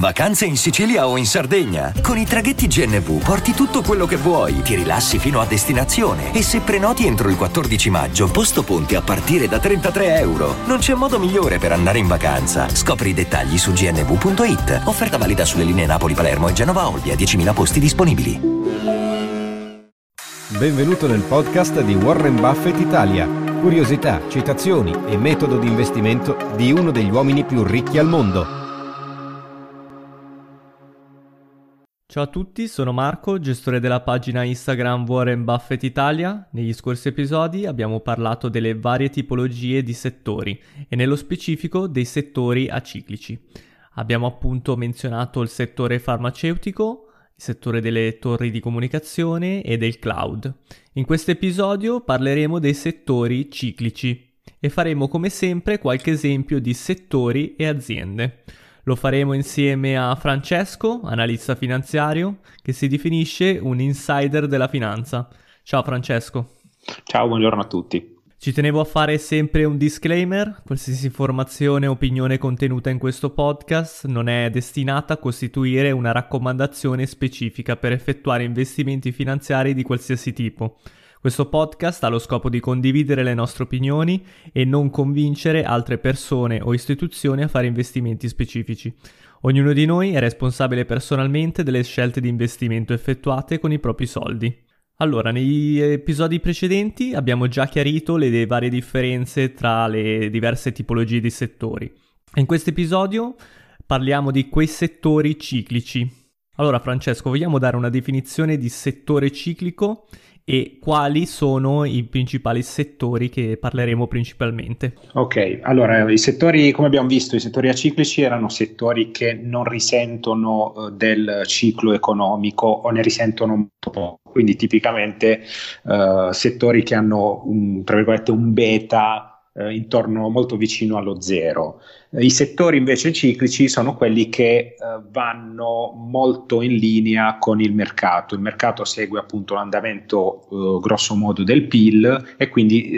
Vacanze in Sicilia o in Sardegna? Con i traghetti GNV porti tutto quello che vuoi, ti rilassi fino a destinazione e se prenoti entro il 14 maggio, posto ponti a partire da €33. Non c'è modo migliore per andare in vacanza. Scopri i dettagli su gnv.it. Offerta valida sulle linee Napoli-Palermo e Genova-Olbia, 10.000 posti disponibili. Benvenuto nel podcast di Warren Buffett Italia. Curiosità, citazioni e metodo di investimento di uno degli uomini più ricchi al mondo. Ciao a tutti, sono Marco, gestore della pagina Instagram Warren Buffett Italia. Negli scorsi episodi abbiamo parlato delle varie tipologie di settori e nello specifico dei settori aciclici. Abbiamo appunto menzionato il settore farmaceutico, il settore delle torri di comunicazione e del cloud. In questo episodio parleremo dei settori ciclici e faremo come sempre qualche esempio di settori e aziende. Lo faremo insieme a Francesco, analista finanziario, che si definisce un insider della finanza. Ciao Francesco. Ciao, buongiorno a tutti. Ci tenevo a fare sempre un disclaimer: qualsiasi informazione o opinione contenuta in questo podcast non è destinata a costituire una raccomandazione specifica per effettuare investimenti finanziari di qualsiasi tipo. Questo podcast ha lo scopo di condividere le nostre opinioni e non convincere altre persone o istituzioni a fare investimenti specifici. Ognuno di noi è responsabile personalmente delle scelte di investimento effettuate con i propri soldi. Allora, negli episodi precedenti abbiamo già chiarito le varie differenze tra le diverse tipologie di settori. In questo episodio parliamo di quei settori ciclici. Allora, Francesco, vogliamo dare una definizione di settore ciclico e quali sono i principali settori che parleremo principalmente? Ok, allora i settori, come abbiamo visto, i settori aciclici erano settori che non risentono del ciclo economico o ne risentono molto poco, quindi tipicamente settori che hanno tra virgolette un beta intorno molto vicino allo zero. I settori invece ciclici sono quelli che vanno molto in linea con il mercato. Il mercato segue appunto l'andamento grosso modo del PIL e quindi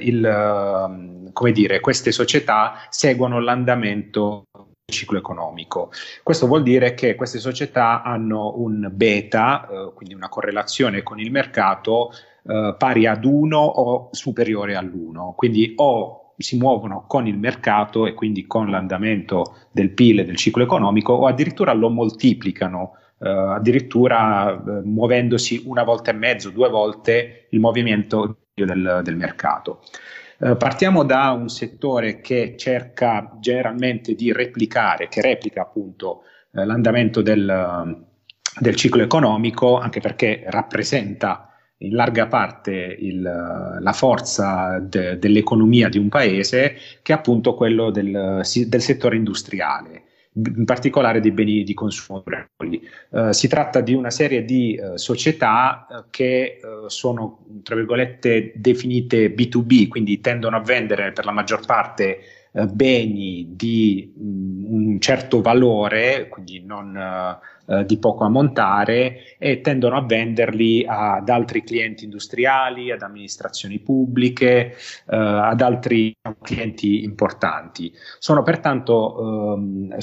come dire, queste società seguono l'andamento del ciclo economico. Questo vuol dire che queste società hanno un beta, quindi una correlazione con il mercato pari ad 1 o superiore all'1, quindi o si muovono con il mercato e quindi con l'andamento del PIL e del ciclo economico o addirittura lo moltiplicano, addirittura muovendosi 1,5 volte, 2 volte il movimento del mercato. Partiamo da un settore che cerca generalmente di che replica appunto l'andamento del ciclo economico, anche perché rappresenta in larga parte la forza dell'economia di un paese, che è appunto quello del settore industriale, in particolare dei beni di consumo durevoli. Si tratta di una serie di società che sono, tra virgolette, definite B2B, quindi tendono a vendere per la maggior parte beni di un certo valore, quindi non di poco ammontare, e tendono a venderli ad altri clienti industriali, ad amministrazioni pubbliche, ad altri clienti importanti. Sono pertanto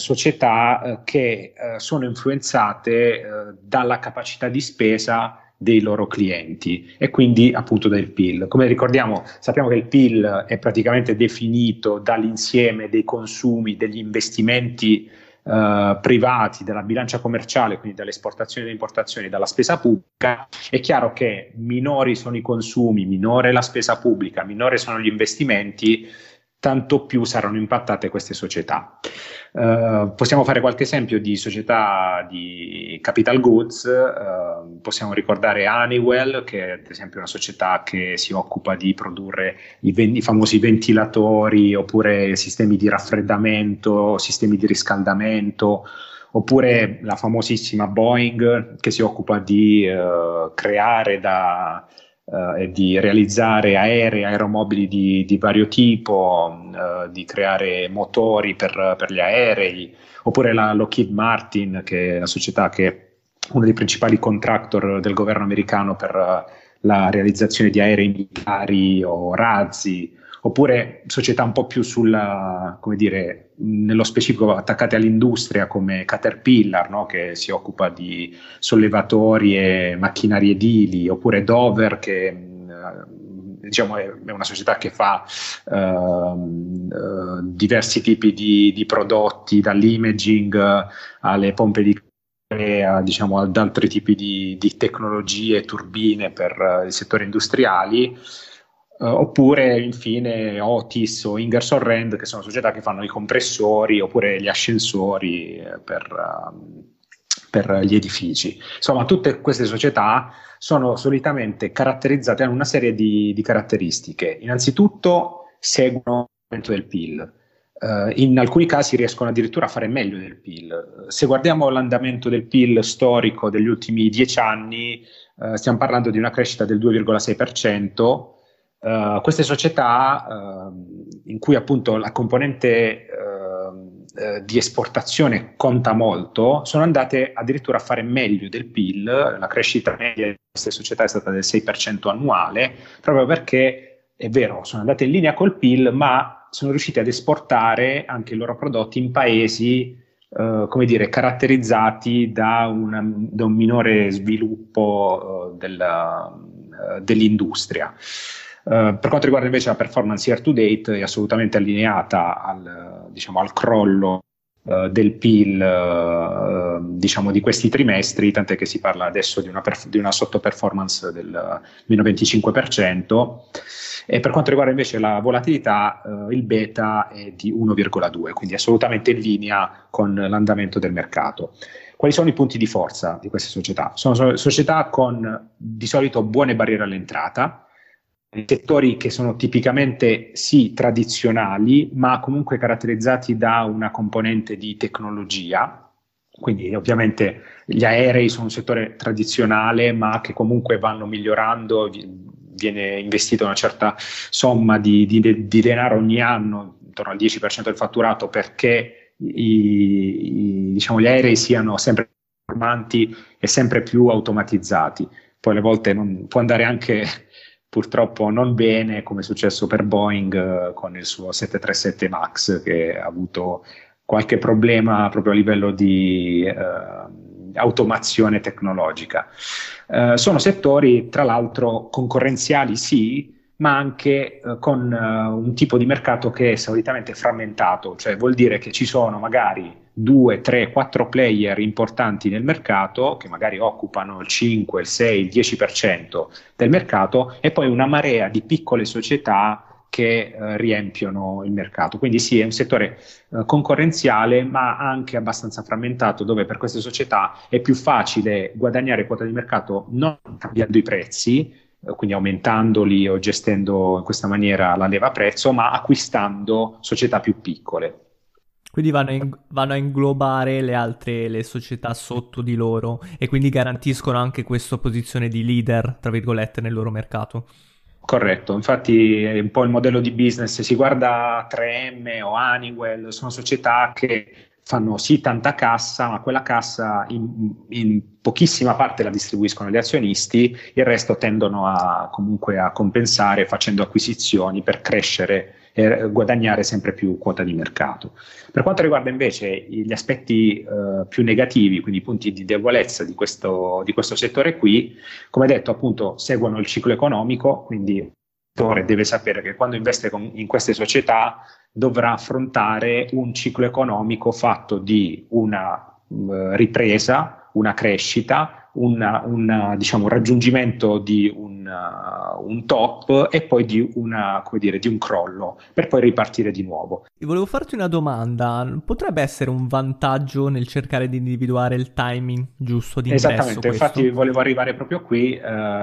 società che sono influenzate dalla capacità di spesa dei loro clienti e quindi appunto del PIL. Come ricordiamo, sappiamo che il PIL è praticamente definito dall'insieme dei consumi, degli investimenti privati, dalla bilancia commerciale, quindi dalle esportazioni e dalle importazioni, dalla spesa pubblica. È chiaro che minori sono i consumi, minore la spesa pubblica, minore sono gli investimenti, tanto più saranno impattate queste società. Possiamo fare qualche esempio di società di capital goods. Possiamo ricordare Honeywell, che è ad esempio una società che si occupa di produrre i famosi ventilatori, oppure sistemi di raffreddamento, sistemi di riscaldamento, oppure la famosissima Boeing, che si occupa di creare e di realizzare aeromobili di vario tipo, di creare motori per gli aerei, oppure la Lockheed Martin, che è la società che è uno dei principali contractor del governo americano per la realizzazione di aerei militari o razzi, oppure società un po' più come dire, nello specifico attaccate all'industria come Caterpillar, no? Che si occupa di sollevatori e macchinari edili, oppure Dover, che diciamo è una società che fa diversi tipi di prodotti, dall'imaging alle pompe di diciamo ad altri tipi di tecnologie, turbine per il settore industriali, oppure infine Otis o Ingersoll Rand, che sono società che fanno i compressori oppure gli ascensori per gli edifici. Insomma, tutte queste società sono solitamente caratterizzate da una serie di caratteristiche. Innanzitutto seguono l'aumento del PIL. In alcuni casi riescono addirittura a fare meglio del PIL. Se guardiamo l'andamento del PIL storico degli ultimi 10 anni, stiamo parlando di una crescita del 2,6%. Queste società, in cui appunto la componente di esportazione conta molto, sono andate addirittura a fare meglio del PIL. La crescita media di queste società è stata del 6% annuale, proprio perché, è vero, sono andate in linea col PIL, ma sono riusciti ad esportare anche i loro prodotti in paesi, come dire, caratterizzati da un minore sviluppo dell'industria. Per quanto riguarda invece la performance year to date, è assolutamente allineata al crollo del PIL diciamo di questi trimestri, tant'è che si parla adesso di una sottoperformance del meno 25%. E per quanto riguarda invece la volatilità, il beta è di 1,2, quindi assolutamente in linea con l'andamento del mercato. Quali sono i punti di forza di queste società? Sono società con di solito buone barriere all'entrata, settori che sono tipicamente sì tradizionali, ma comunque caratterizzati da una componente di tecnologia. Quindi ovviamente gli aerei sono un settore tradizionale, ma che comunque vanno migliorando, viene investito una certa somma di denaro ogni anno, intorno al 10% del fatturato, perché gli aerei siano sempre più performanti e sempre più automatizzati. Poi alle volte può andare anche purtroppo non bene, come è successo per Boeing con il suo 737 MAX, che ha avuto qualche problema proprio a livello di automazione tecnologica. Sono settori, tra l'altro, concorrenziali sì, ma anche con un tipo di mercato che è solitamente frammentato, cioè vuol dire che ci sono magari 2, 3, 4 player importanti nel mercato che magari occupano il 5, il 6, il 10% del mercato, e poi una marea di piccole società che riempiono il mercato. Quindi sì, è un settore concorrenziale, ma anche abbastanza frammentato, dove per queste società è più facile guadagnare quota di mercato non cambiando i prezzi, quindi aumentandoli o gestendo in questa maniera la leva prezzo, ma acquistando società più piccole. Quindi vanno a inglobare le società sotto di loro, e quindi garantiscono anche questa posizione di leader, tra virgolette, nel loro mercato. Corretto, infatti è un po' il modello di business. Si guarda 3M o Honeywell, sono società che fanno sì tanta cassa, ma quella cassa in pochissima parte la distribuiscono agli azionisti, il resto tendono comunque a compensare facendo acquisizioni per crescere e guadagnare sempre più quota di mercato. Per quanto riguarda invece gli aspetti più negativi, quindi i punti di debolezza di questo settore qui, come detto appunto seguono il ciclo economico, quindi il settore deve sapere che quando investe in queste società dovrà affrontare un ciclo economico fatto di una ripresa, una crescita, un raggiungimento di un top e poi di un crollo, per poi ripartire di nuovo. Volevo farti una domanda: potrebbe essere un vantaggio nel cercare di individuare il timing giusto di ingresso? Esattamente, infatti volevo arrivare proprio qui.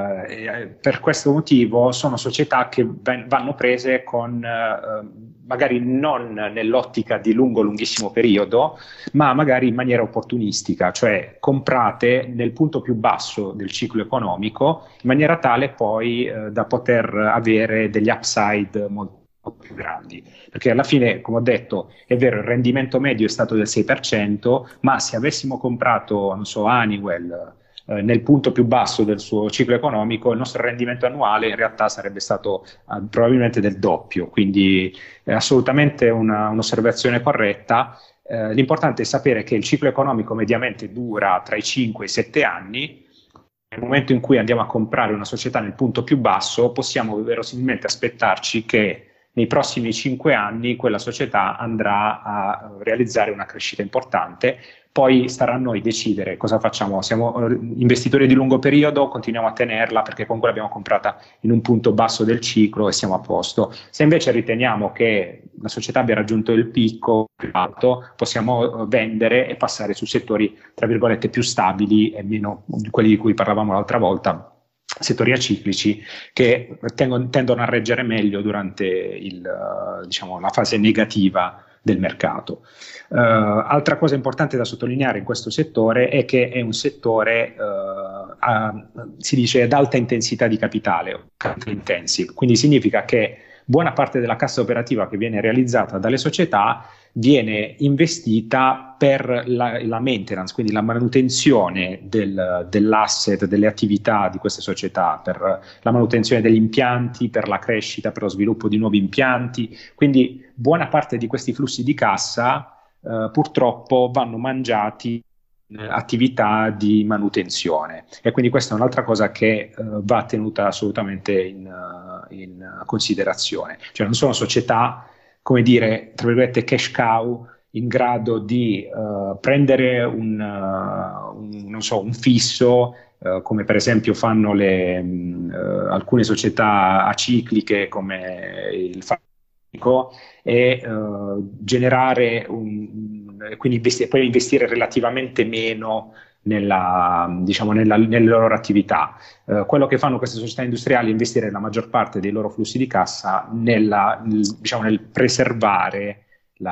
Per questo motivo sono società che vanno prese con magari non nell'ottica di lunghissimo periodo, ma magari in maniera opportunistica, cioè comprate nel punto più basso del ciclo economico, in maniera tale poi da poter avere degli upside molto più grandi, perché alla fine, come ho detto, è vero, il rendimento medio è stato del 6%, ma se avessimo comprato, non so, Honeywell nel punto più basso del suo ciclo economico, il nostro rendimento annuale in realtà sarebbe stato probabilmente del doppio, quindi è assolutamente un'osservazione corretta. L'importante è sapere che il ciclo economico mediamente dura tra i 5 e i 7 anni. Nel momento in cui andiamo a comprare una società nel punto più basso, possiamo verosimilmente aspettarci che nei prossimi 5 anni quella società andrà a realizzare una crescita importante. Poi starà a noi decidere cosa facciamo. Siamo investitori di lungo periodo, continuiamo a tenerla perché comunque l'abbiamo comprata in un punto basso del ciclo e siamo a posto. Se invece riteniamo che la società abbia raggiunto il picco più alto, possiamo vendere e passare su settori, tra virgolette, più stabili e meno quelli di cui parlavamo l'altra volta, settori aciclici che tendono a reggere meglio durante la fase negativa del mercato. Altra cosa importante da sottolineare in questo settore è che è un settore si dice ad alta intensità di capitale, capital intensive, quindi significa che buona parte della cassa operativa che viene realizzata dalle società viene investita per la maintenance, quindi la manutenzione dell'asset, delle attività di queste società, per la manutenzione degli impianti, per la crescita, per lo sviluppo di nuovi impianti. Quindi buona parte di questi flussi di cassa purtroppo vanno mangiati in attività di manutenzione, e quindi questa è un'altra cosa che va tenuta assolutamente in considerazione. Cioè non sono società, come dire, tra virgolette, cash cow, in grado di prendere un fisso, come per esempio fanno alcune società acicliche come il farmaceutico, e generare quindi poi investire relativamente meno nelle loro attività. Quello che fanno queste società industriali è investire la maggior parte dei loro flussi di cassa nel preservare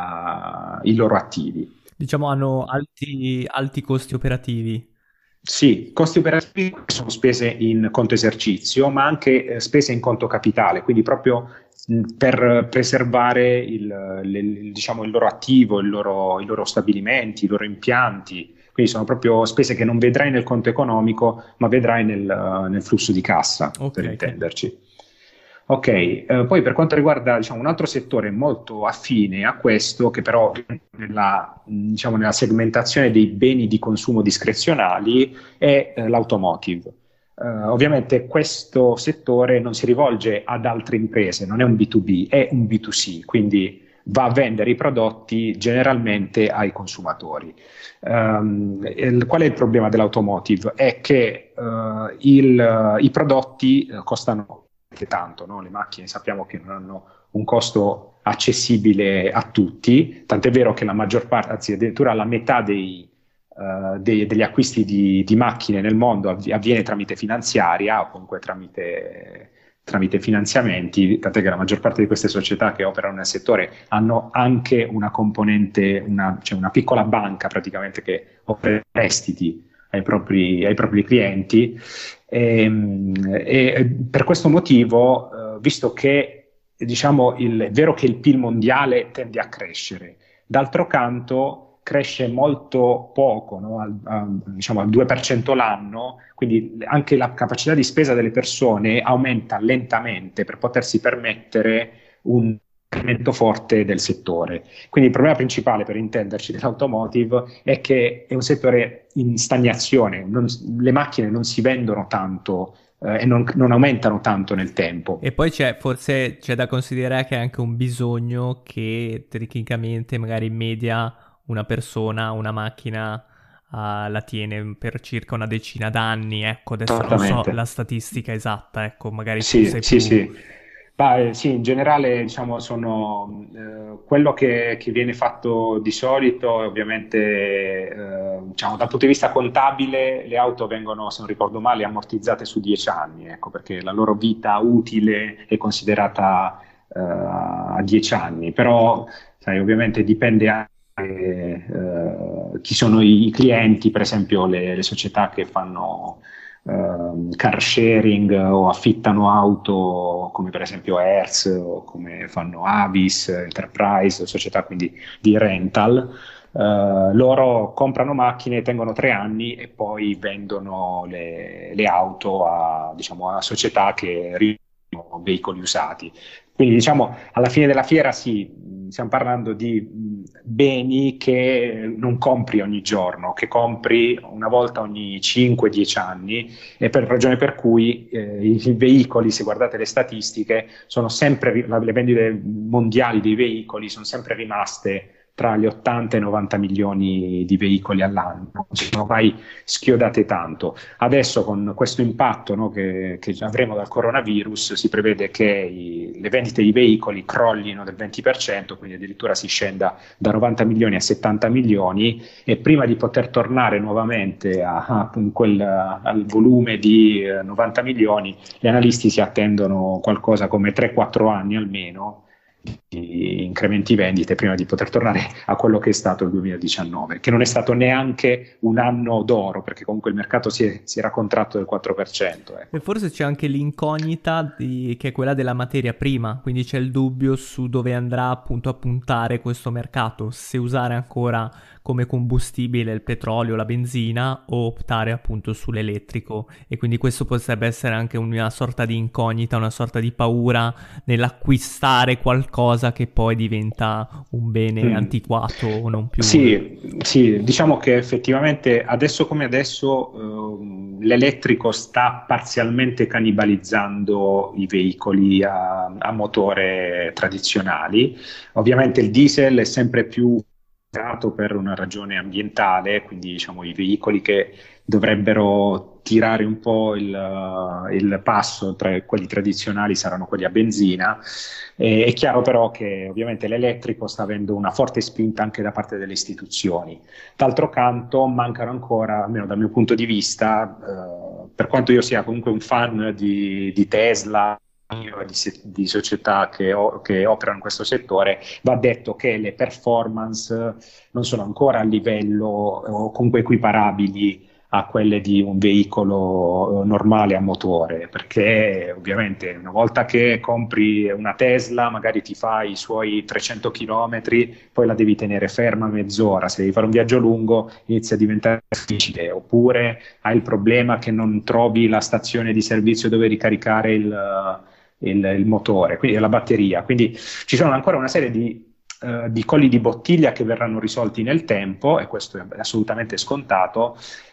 i loro attivi. Diciamo hanno alti costi operativi. Sì, costi operativi sono spese in conto esercizio, ma anche spese in conto capitale, quindi proprio per preservare il loro attivo, i loro stabilimenti, i loro impianti. Quindi sono proprio spese che non vedrai nel conto economico, ma vedrai nel flusso di cassa, per intenderci. Ok, poi per quanto riguarda un altro settore molto affine a questo, che però nella segmentazione dei beni di consumo discrezionali, è l'automotive. Ovviamente questo settore non si rivolge ad altre imprese, non è un B2B, è un B2C, quindi va a vendere i prodotti generalmente ai consumatori. Qual è il problema dell'automotive? È che i prodotti costano tanto, no? Le macchine sappiamo che non hanno un costo accessibile a tutti, tant'è vero che la maggior parte, anzi addirittura la metà degli acquisti di macchine nel mondo avviene tramite finanziaria o comunque tramite finanziamenti, tant'è che la maggior parte di queste società che operano nel settore hanno anche una componente, una piccola banca praticamente che offre prestiti ai propri clienti, e per questo motivo, visto che è vero che il PIL mondiale tende a crescere, d'altro canto cresce molto poco, no? al 2% l'anno, quindi anche la capacità di spesa delle persone aumenta lentamente per potersi permettere un incremento forte del settore. Quindi il problema principale, per intenderci, dell'automotive è che è un settore in stagnazione, le macchine non si vendono tanto e non aumentano tanto nel tempo. E poi forse c'è da considerare che è anche un bisogno che tecnicamente magari in media una persona, una macchina la tiene per circa una decina d'anni, ecco, adesso non so la statistica esatta, ecco, magari sì, tu sei più... Sì, in generale sono quello che viene fatto di solito, ovviamente dal punto di vista contabile le auto vengono, se non ricordo male, ammortizzate su 10 anni, ecco, perché la loro vita utile è considerata a 10 anni, però sai, ovviamente dipende anche chi sono i clienti, per esempio le società che fanno car sharing o affittano auto, come per esempio Hertz o come fanno Avis, Enterprise, società quindi di rental, loro comprano macchine, tengono 3 anni e poi vendono le auto diciamo, a società che rivendono veicoli usati. Quindi diciamo alla fine della fiera sì, stiamo parlando di beni che non compri ogni giorno, che compri una volta ogni 5-10 anni, e per ragione per cui i veicoli, se guardate le statistiche, sono sempre, le vendite mondiali dei veicoli sono sempre rimaste tra gli 80 e i 90 milioni di veicoli all'anno, non si sono mai schiodate tanto. Adesso con questo impatto, no, che avremo dal coronavirus, si prevede che le vendite di veicoli crollino del 20%, quindi addirittura si scenda da 90 milioni a 70 milioni, e prima di poter tornare nuovamente al volume di 90 milioni, gli analisti si attendono qualcosa come 3-4 anni almeno di incrementi vendite prima di poter tornare a quello che è stato il 2019, che non è stato neanche un anno d'oro, perché comunque il mercato si era contratto del 4%. Ecco. E forse c'è anche l'incognita che è quella della materia prima, quindi c'è il dubbio su dove andrà appunto a puntare questo mercato, se usare ancora come combustibile il petrolio, la benzina, o optare appunto sull'elettrico, e quindi questo potrebbe essere anche una sorta di incognita, una sorta di paura nell'acquistare qualcosa che poi diventa un bene antiquato o non più. Sì, diciamo che effettivamente adesso come adesso l'elettrico sta parzialmente cannibalizzando i veicoli a motore tradizionali. Ovviamente il diesel è sempre più per una ragione ambientale, quindi diciamo i veicoli che dovrebbero tirare un po' il passo tra quelli tradizionali saranno quelli a benzina. È chiaro però che ovviamente l'elettrico sta avendo una forte spinta anche da parte delle istituzioni. D'altro canto mancano ancora, almeno dal mio punto di vista, per quanto io sia comunque un fan di Tesla, di società che operano in questo settore, va detto che le performance non sono ancora a livello o comunque equiparabili a quelle di un veicolo normale a motore, perché ovviamente una volta che compri una Tesla magari ti fai i suoi 300 km, poi la devi tenere ferma mezz'ora, se devi fare un viaggio lungo inizia a diventare difficile, oppure hai il problema che non trovi la stazione di servizio dove ricaricare il motore, quindi la batteria. Quindi ci sono ancora una serie di colli di bottiglia che verranno risolti nel tempo, e questo è assolutamente scontato,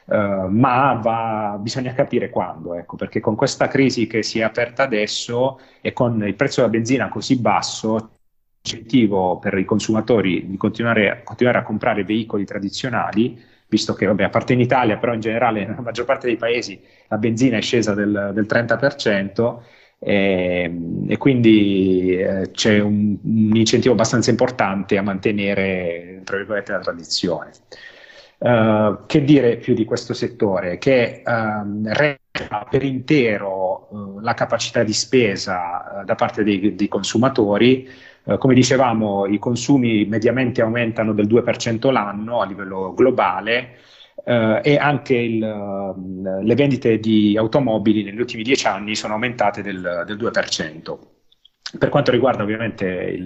ma bisogna capire quando, ecco, perché con questa crisi che si è aperta adesso e con il prezzo della benzina così basso, l'incentivo per i consumatori di continuare a comprare veicoli tradizionali, visto che a parte in Italia, però in generale nella maggior parte dei paesi la benzina è scesa del 30%, e quindi c'è un incentivo abbastanza importante a mantenere, tra virgolette, la tradizione. Che dire più di questo settore? Che reca per intero la capacità di spesa da parte dei consumatori. Come dicevamo, i consumi mediamente aumentano del 2% l'anno a livello globale, e anche le vendite di automobili negli ultimi 10 anni sono aumentate del 2%. Per quanto riguarda ovviamente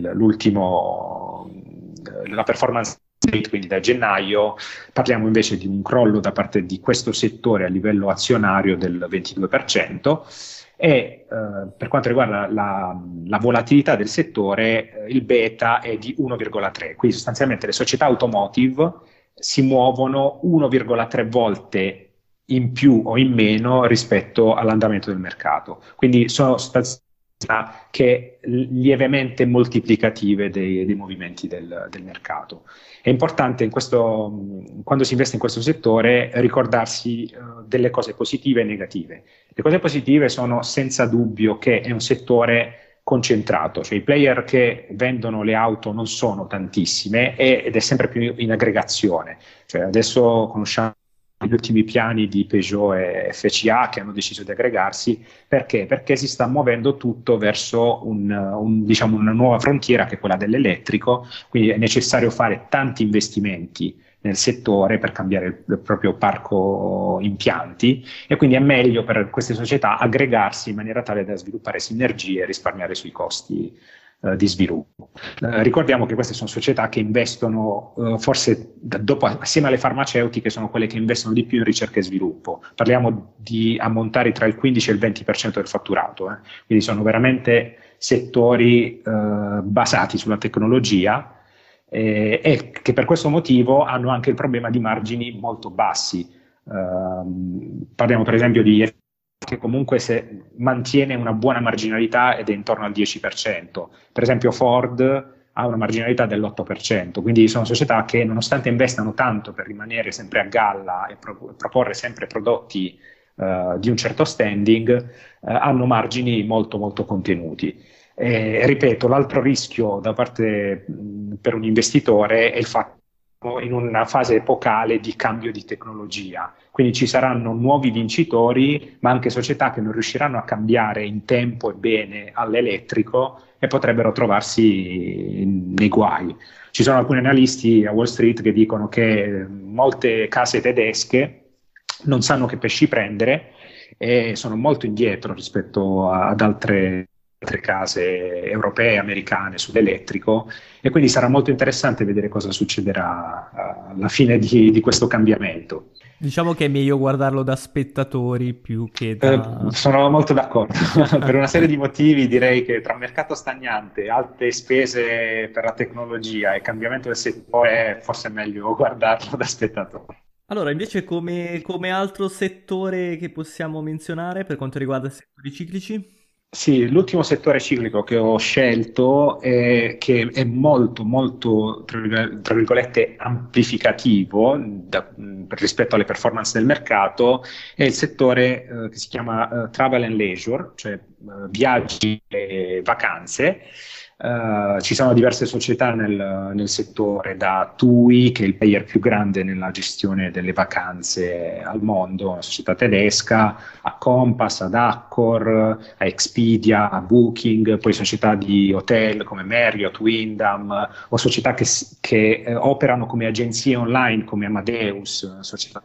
la performance rate, quindi da gennaio, parliamo invece di un crollo da parte di questo settore a livello azionario del 22%. E per quanto riguarda la volatilità del settore, il beta è di 1,3, quindi sostanzialmente le società automotive si muovono 1,3 volte in più o in meno rispetto all'andamento del mercato, quindi sono che lievemente moltiplicative dei movimenti del mercato. È importante quando si investe in questo settore ricordarsi delle cose positive e negative. Le cose positive sono senza dubbio che è un settore concentrato, cioè i player che vendono le auto non sono tantissime ed è sempre più in aggregazione. Cioè adesso conosciamo gli ultimi piani di Peugeot e FCA che hanno deciso di aggregarsi. Perché? Perché si sta muovendo tutto verso diciamo una nuova frontiera che è quella dell'elettrico, quindi è necessario fare tanti investimenti nel settore per cambiare il proprio parco impianti, e quindi è meglio per queste società aggregarsi in maniera tale da sviluppare sinergie e risparmiare sui costi di produzione. Questo è di sviluppo. Ricordiamo che queste sono società che investono, forse dopo, assieme alle farmaceutiche, sono quelle che investono di più in ricerca e sviluppo. Parliamo di ammontari tra il 15 e il 20% del fatturato, quindi sono veramente settori basati sulla tecnologia e che per questo motivo hanno anche il problema di margini molto bassi. Parliamo per esempio di che comunque se mantiene una buona marginalità ed è intorno al 10%. Per esempio Ford ha una marginalità dell'8%, quindi sono società che nonostante investano tanto per rimanere sempre a galla e proporre sempre prodotti di un certo standing, hanno margini molto molto contenuti. Ripeto, l'altro rischio da parte per un investitore è il fatto in una fase epocale di cambio di tecnologia, quindi ci saranno nuovi vincitori, ma anche società che non riusciranno a cambiare in tempo e bene all'elettrico e potrebbero trovarsi nei guai. Ci sono alcuni analisti a Wall Street che dicono che molte case tedesche non sanno che pesci prendere e sono molto indietro rispetto ad altre case europee, americane sull'elettrico, e quindi sarà molto interessante vedere cosa succederà alla fine di questo cambiamento. Diciamo che è meglio guardarlo da spettatori più che da... sono molto d'accordo. Per una serie di motivi direi che tra mercato stagnante, alte spese per la tecnologia e cambiamento del settore forse è meglio guardarlo da spettatore. Allora, invece come altro settore che possiamo menzionare per quanto riguarda i settori ciclici? Sì, l'ultimo settore ciclico che ho scelto che è molto, molto, tra virgolette, amplificativo rispetto alle performance del mercato, è il settore che si chiama Travel and Leisure, cioè viaggi e vacanze. Ci sono diverse società nel settore, da TUI, che è il player più grande nella gestione delle vacanze al mondo, una società tedesca, a Compass, ad Accor, a Expedia, a Booking, poi società di hotel come Marriott, Wyndham, o società che operano come agenzie online come Amadeus, società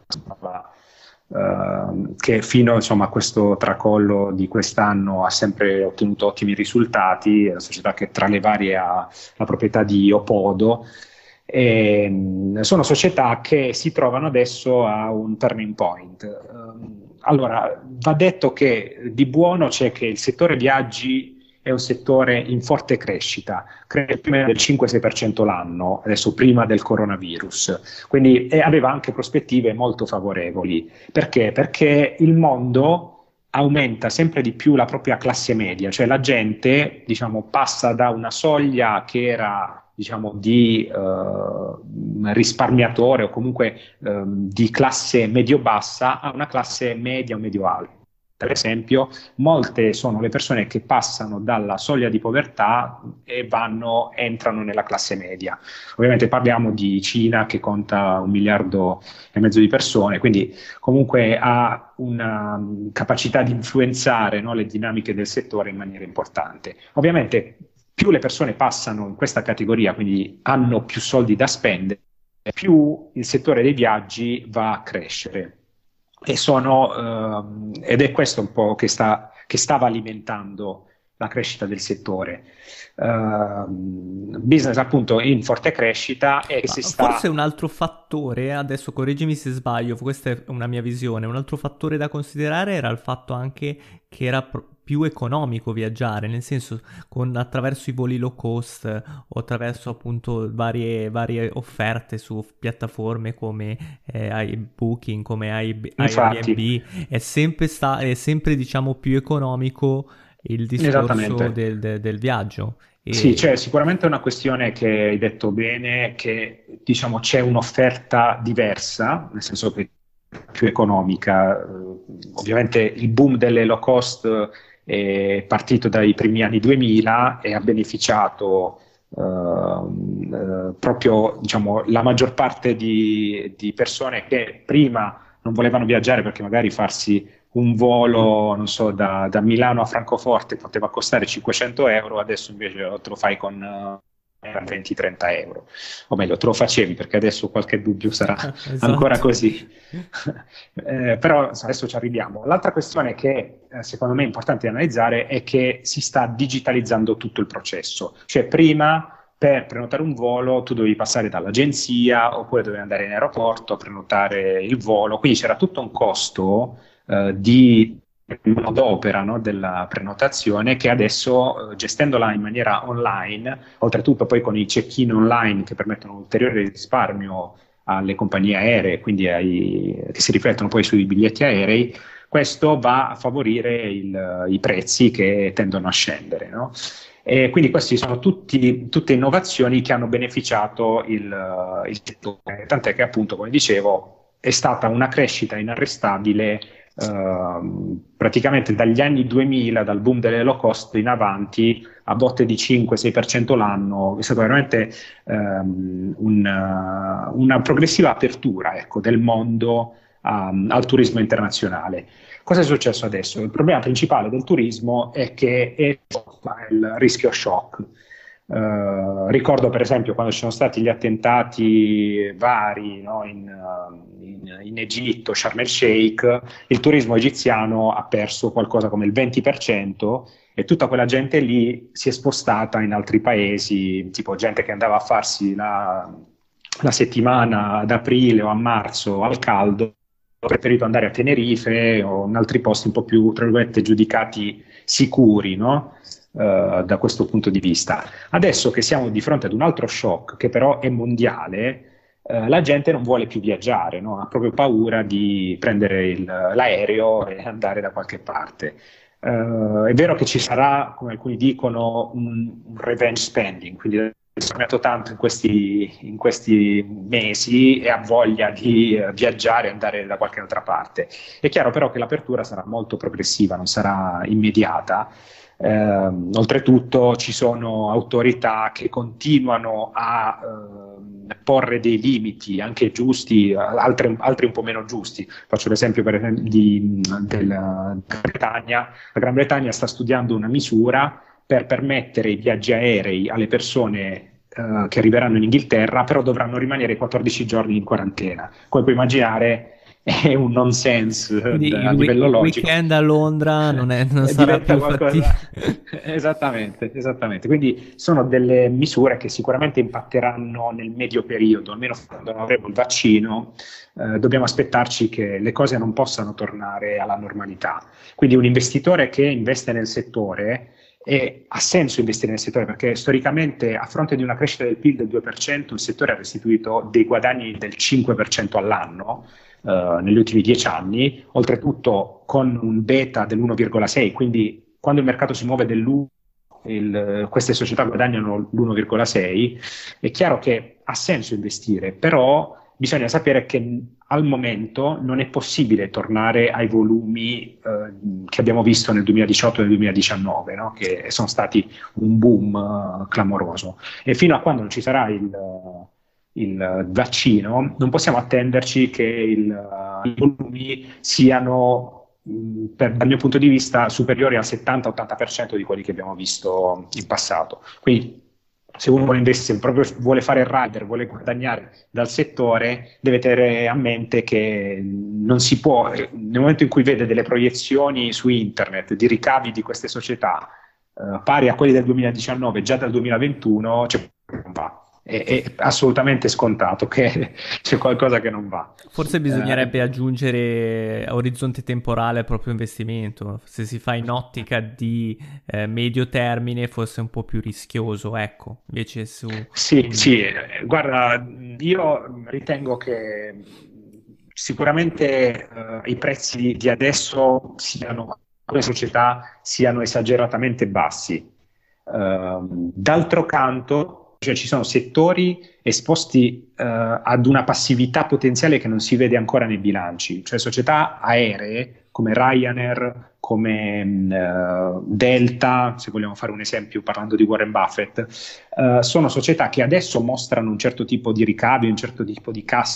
che fino a questo tracollo di quest'anno ha sempre ottenuto ottimi risultati. È una società che tra le varie ha la proprietà di Opodo. Sono società che si trovano adesso a un turning point. Allora, va detto che di buono c'è che il settore viaggi è un settore in forte crescita, cresce più o meno del 5-6% l'anno, adesso prima del coronavirus, quindi aveva anche prospettive molto favorevoli. Perché? Perché il mondo aumenta sempre di più la propria classe media, cioè la gente, passa da una soglia che era, di risparmiatore o comunque di classe medio-bassa a una classe media o medio-alta. Per esempio, molte sono le persone che passano dalla soglia di povertà e entrano nella classe media. Ovviamente parliamo di Cina, che conta 1,5 miliardi di persone, quindi comunque ha una capacità di influenzare, no, le dinamiche del settore in maniera importante. Ovviamente più le persone passano in questa categoria, quindi hanno più soldi da spendere, più il settore dei viaggi va a crescere. Ed è questo un po' che stava alimentando la crescita del settore. Business appunto in forte crescita e forse un altro fattore, adesso correggimi se sbaglio, questa è una mia visione, un altro fattore da considerare era il fatto anche che era più economico viaggiare, nel senso attraverso i voli low cost o attraverso appunto varie offerte su piattaforme come Booking, come Airbnb, è sempre diciamo più economico il discorso del viaggio. Sì, cioè sicuramente è una questione che hai detto bene, che c'è un'offerta diversa, nel senso che è più economica. Ovviamente il boom delle low cost è partito dai primi anni 2000 e ha beneficiato proprio la maggior parte di persone che prima non volevano viaggiare perché magari farsi un volo, non so, da Milano a Francoforte poteva costare 500 euro, adesso invece te lo fai con a 20-30 euro, o meglio te lo facevi, perché adesso qualche dubbio sarà Esatto. ancora così. Però adesso ci arriviamo. L'altra questione che secondo me è importante analizzare è che si sta digitalizzando tutto il processo, cioè prima per prenotare un volo tu dovevi passare dall'agenzia oppure dovevi andare in aeroporto a prenotare il volo, quindi c'era tutto un costo di manodopera, no, della prenotazione, che adesso gestendola in maniera online, oltretutto poi con i check-in online che permettono un ulteriore risparmio alle compagnie aeree, quindi che si riflettono poi sui biglietti aerei, questo va a favorire i prezzi che tendono a scendere, no? E quindi queste sono tutte innovazioni che hanno beneficiato il settore, tant'è che appunto, come dicevo, è stata una crescita inarrestabile praticamente dagli anni 2000, dal boom delle low cost in avanti, a botte di 5-6% l'anno. È stata veramente una progressiva apertura, ecco, del mondo al turismo internazionale. Cosa è successo adesso? Il problema principale del turismo è che è il rischio shock. Ricordo per esempio quando ci sono stati gli attentati vari, no, in Egitto, Sharm el Sheikh, il turismo egiziano ha perso qualcosa come il 20% e tutta quella gente lì si è spostata in altri paesi, tipo gente che andava a farsi la settimana ad aprile o a marzo al caldo, ha preferito andare a Tenerife o in altri posti un po' più, tra virgolette, giudicati sicuri, no? Da questo punto di vista. Adesso che siamo di fronte ad un altro shock, che però è mondiale, la gente non vuole più viaggiare, no? Ha proprio paura di prendere l'aereo e andare da qualche parte. È vero che ci sarà, come alcuni dicono, un revenge spending, quindi risparmiato tanto in questi mesi e ha voglia di viaggiare e andare da qualche altra parte. È chiaro però che l'apertura sarà molto progressiva, non sarà immediata. Oltretutto ci sono autorità che continuano a porre dei limiti anche giusti, altri un po' meno giusti. Faccio l'esempio per esempio della Bretagna. La Gran Bretagna sta studiando una misura per permettere i viaggi aerei alle persone che arriveranno in Inghilterra, però dovranno rimanere 14 giorni in quarantena. Come puoi immaginare è un nonsense a livello logico. Il weekend a Londra non sarà più fattibile. Esattamente. Quindi sono delle misure che sicuramente impatteranno nel medio periodo, almeno quando avremo il vaccino. Dobbiamo aspettarci che le cose non possano tornare alla normalità. Quindi un investitore che investe nel settore, e ha senso investire nel settore perché storicamente, a fronte di una crescita del PIL del 2%, il settore ha restituito dei guadagni del 5% all'anno negli ultimi 10 anni, oltretutto con un beta dell'1,6, quindi quando il mercato si muove dell'1, queste società guadagnano l'1,6. È chiaro che ha senso investire, però bisogna sapere che al momento non è possibile tornare ai volumi che abbiamo visto nel 2018 e nel 2019, no? Che sono stati un boom clamoroso. E fino a quando non ci sarà il vaccino, non possiamo attenderci che i volumi siano, dal mio punto di vista, superiori al 70-80% di quelli che abbiamo visto in passato. Quindi se uno vuole investire, proprio vuole fare il rider, vuole guadagnare dal settore, deve tenere a mente che non si può, nel momento in cui vede delle proiezioni su internet di ricavi di queste società pari a quelli del 2019, già dal 2021, non va. È assolutamente scontato che c'è qualcosa che non va. Forse bisognerebbe aggiungere orizzonte temporale al proprio investimento. Se si fa in ottica di medio termine, forse è un po' più rischioso, ecco. Invece Sì, guarda, io ritengo che sicuramente i prezzi di adesso alcune società siano esageratamente bassi. D'altro canto, cioè ci sono settori esposti ad una passività potenziale che non si vede ancora nei bilanci, cioè società aeree come Ryanair, come Delta, se vogliamo fare un esempio parlando di Warren Buffett, sono società che adesso mostrano un certo tipo di ricavi, un certo tipo di cassa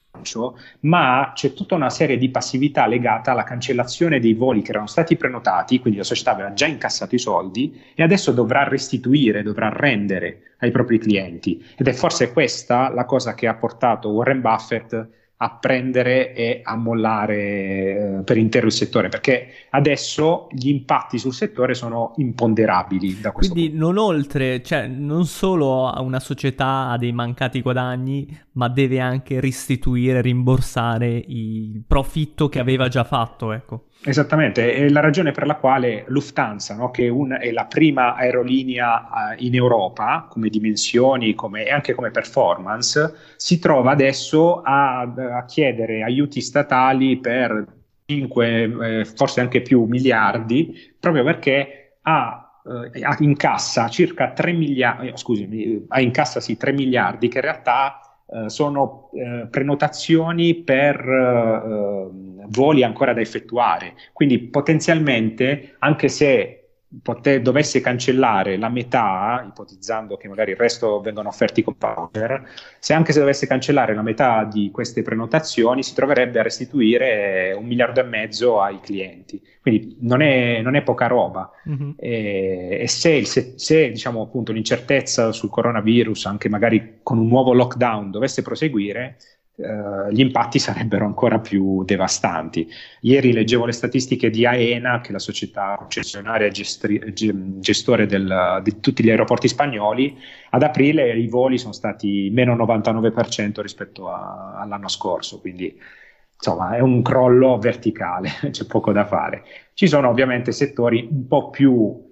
ma c'è tutta una serie di passività legata alla cancellazione dei voli che erano stati prenotati, quindi la società aveva già incassato i soldi e adesso dovrà restituire, dovrà rendere ai propri clienti, ed è forse questa la cosa che ha portato Warren Buffett a prendere e a mollare per intero il settore, perché adesso gli impatti sul settore sono imponderabili da questo Quindi punto. non solo una società ha dei mancati guadagni, ma deve anche restituire, rimborsare il profitto che aveva già fatto, ecco. Esattamente, è la ragione per la quale Lufthansa, no, che è la prima aerolinea in Europa come dimensioni e anche come performance, si trova adesso a chiedere aiuti statali per 5, forse anche più miliardi, proprio perché incassa circa 3 miliardi, incassa 3 miliardi che in realtà sono prenotazioni per voli ancora da effettuare, quindi potenzialmente, anche se dovesse cancellare la metà, ipotizzando che magari il resto vengono offerti con voucher, anche se dovesse cancellare la metà di queste prenotazioni, si troverebbe a restituire 1,5 miliardi ai clienti, quindi non è poca roba. Mm-hmm. E se diciamo appunto l'incertezza sul coronavirus, anche magari con un nuovo lockdown, dovesse proseguire, gli impatti sarebbero ancora più devastanti. Ieri leggevo le statistiche di AENA, che è la società concessionaria gestore di tutti gli aeroporti spagnoli. Ad aprile i voli sono stati meno 99% rispetto all'anno scorso, quindi insomma è un crollo verticale, c'è poco da fare. Ci sono ovviamente settori un po' più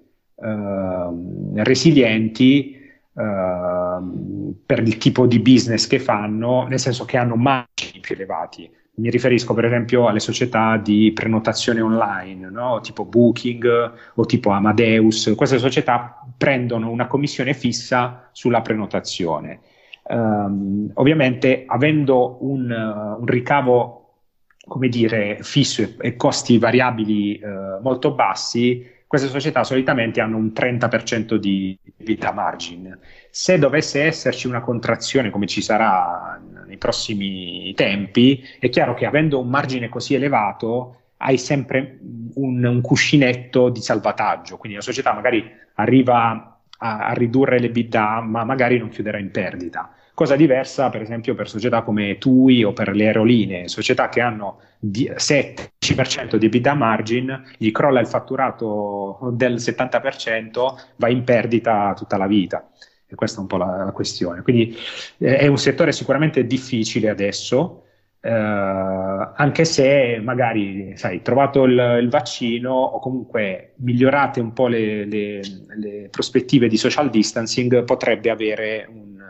resilienti per il tipo di business che fanno, nel senso che hanno margini più elevati. Mi riferisco per esempio alle società di prenotazione online, no? Tipo Booking o tipo Amadeus. Queste società prendono una commissione fissa sulla prenotazione. Ovviamente, avendo un ricavo, come dire, fisso e costi variabili molto bassi, queste società solitamente hanno un 30% di EBITDA margin. Se dovesse esserci una contrazione, come ci sarà nei prossimi tempi, è chiaro che avendo un margine così elevato hai sempre un cuscinetto di salvataggio, quindi la società magari arriva a ridurre l'EBITDA, ma magari non chiuderà in perdita. Cosa diversa, per esempio, per società come TUI o per le aerolinee, società che hanno 7-10% di EBITDA margin, gli crolla il fatturato del 70%, va in perdita tutta la vita. E questa è un po' la questione. Quindi è un settore sicuramente difficile adesso, anche se magari, sai, trovato il vaccino o comunque migliorate un po' le prospettive di social distancing, potrebbe avere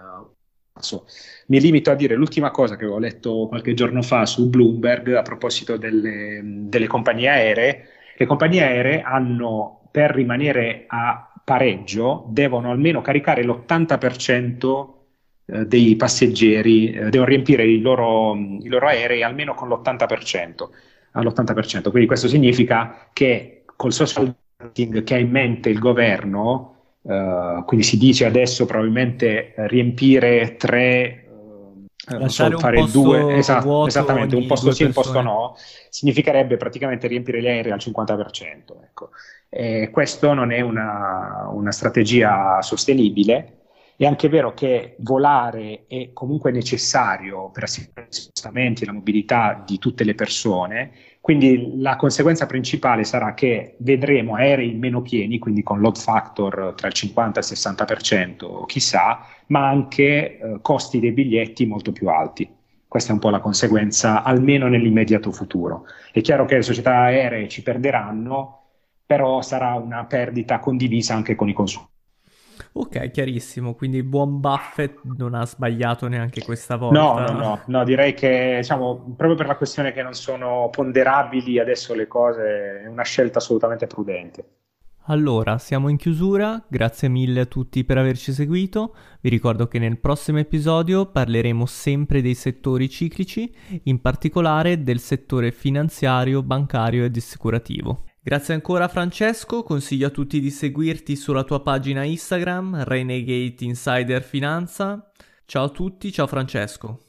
Mi limito a dire l'ultima cosa che avevo letto qualche giorno fa su Bloomberg a proposito delle compagnie aeree. Le compagnie aeree per rimanere a pareggio, devono almeno caricare l'80% dei passeggeri, devono riempire i loro aerei almeno con all'80%. Quindi questo significa che col social distancing che ha in mente il governo, quindi si dice adesso probabilmente riempire 3, fare 2, esattamente, un posto sì, un posto no, significherebbe praticamente riempire gli aerei al 50%. Ecco. Questo non è una strategia sostenibile. È anche vero che volare è comunque necessario per assicurare gli spostamenti e la mobilità di tutte le persone, quindi la conseguenza principale sarà che vedremo aerei meno pieni, quindi con load factor tra il 50 e il 60%, chissà, ma anche costi dei biglietti molto più alti. Questa è un po' la conseguenza, almeno nell'immediato futuro. È chiaro che le società aeree ci perderanno, però sarà una perdita condivisa anche con i consumatori. Ok, chiarissimo, quindi il buon Buffett non ha sbagliato neanche questa volta. No, direi che diciamo, proprio per la questione che non sono ponderabili adesso le cose, è una scelta assolutamente prudente. Allora, siamo in chiusura, grazie mille a tutti per averci seguito. Vi ricordo che nel prossimo episodio parleremo sempre dei settori ciclici, in particolare del settore finanziario, bancario ed assicurativo. Grazie ancora Francesco, consiglio a tutti di seguirti sulla tua pagina Instagram, Renegade Insider Finanza. Ciao a tutti, ciao Francesco.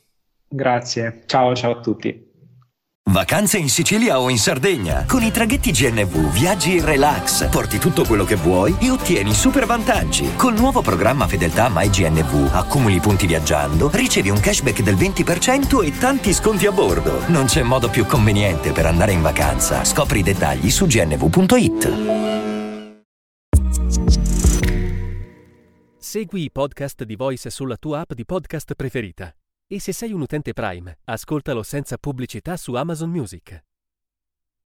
Grazie, ciao a tutti. Vacanze in Sicilia o in Sardegna. Con i traghetti GNV viaggi in relax, porti tutto quello che vuoi e ottieni super vantaggi. Col nuovo programma Fedeltà MyGNV accumuli punti viaggiando, ricevi un cashback del 20% e tanti sconti a bordo. Non c'è modo più conveniente per andare in vacanza. Scopri i dettagli su gnv.it. Segui i podcast di Voice sulla tua app di podcast preferita. E se sei un utente Prime, ascoltalo senza pubblicità su Amazon Music.